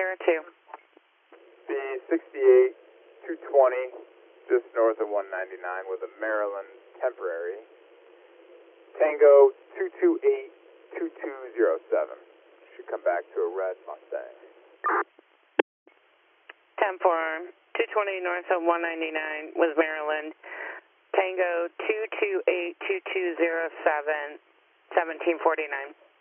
202. B 68 220, just north of 199 with a Maryland temporary. Tango 228 2207. Should come back to a red Mustang. 10-4, 220 north of 199 with Maryland. Tango 228 2207, 1749.